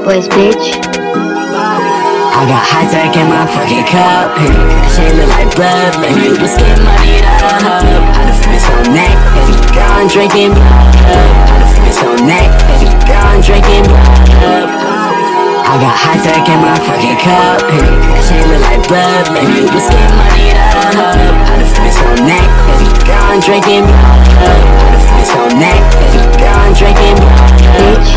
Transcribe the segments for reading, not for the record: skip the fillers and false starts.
boys, bitch. I got high tech in my fucking cup. Shit look like blood, man. You was getting money up. How the fence on neck, baby. Gone drinking blood. How the fence on neck, baby. Gone drinking blood. I got high tech in my fucking cup. Shit look like blood, man. You was getting money up. How the fence on neck, baby. Gone drinking blood. How the fence on neck, baby. Gone drinking blood. Bitch.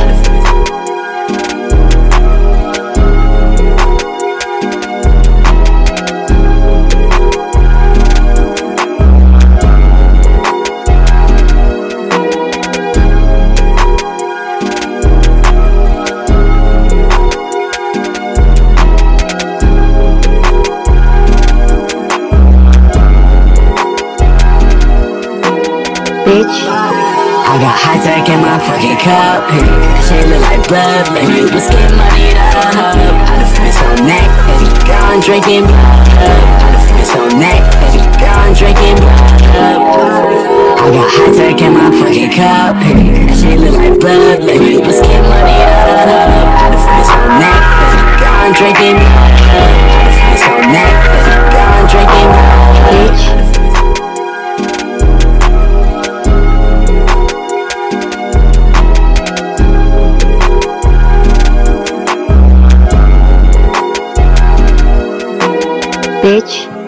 Bitch. I got high tech in my fucking cup. Shit look like blood, man. You was getting money up. How the fence on neck, baby. Gone drinking blood. How the fence on neck, baby. Gone drinking blood. I got high tech in my fucking cup. Shit look like blood, man. You was getting money up. How the fence on neck, baby. Gone drinking blood. How the fence on neck, baby. Gone drinking blood. Bitch. Bitch.